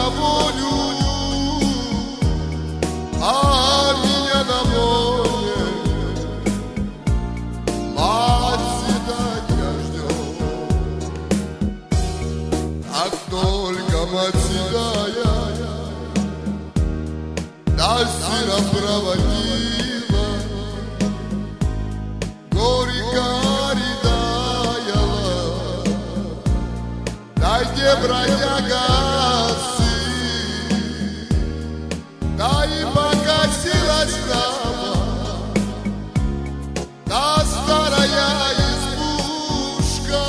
волю, а меня на воле. Мать седания ждет, как только мать седая до сына проводила, горько рыдаяла, да где бродяга сын, да и покосилась нама, да старая избушка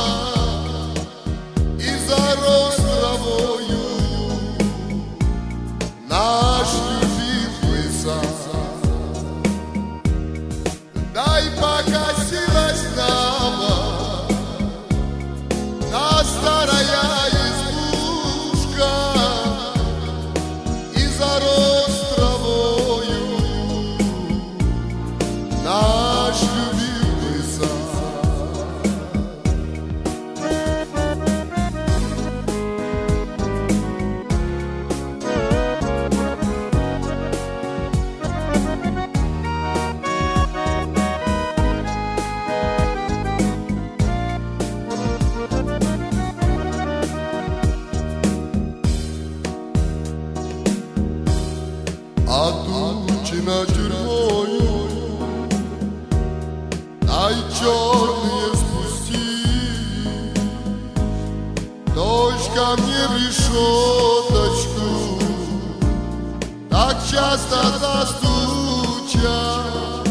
и зарос травою наш любимый сад. Да и покосилась нама, да старая избушка и зарос травою наш любимый сад. Отучена тюрьмою, дай черные спусти, дождь ко мне в решеточку так часто застучат,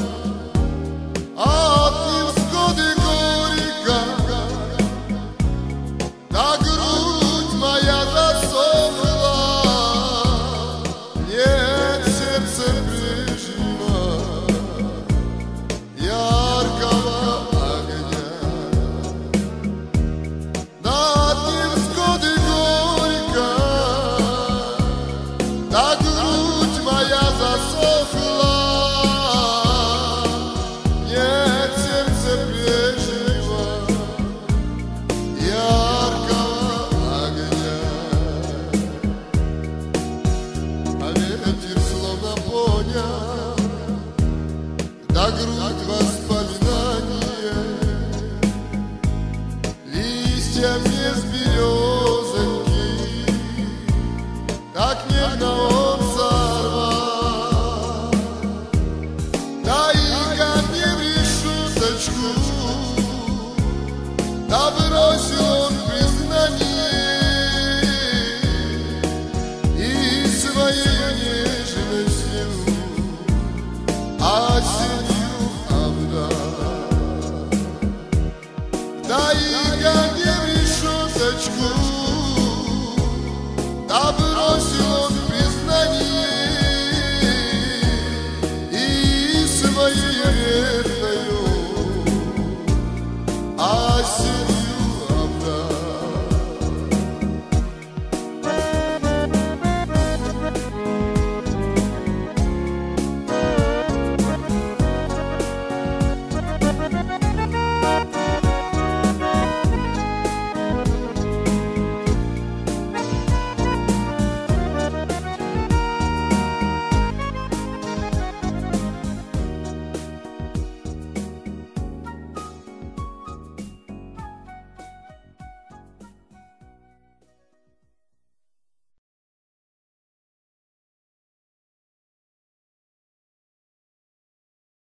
от невзгоды горько, да грудь моя засохла, нет сердца прежнего яркого огня. Да от невзгоды горько, да грудь моя засохла, нет сердца прежнего яркого огня. А ветер словно понял, да грудь воспоминания, листья без березоньки так нежно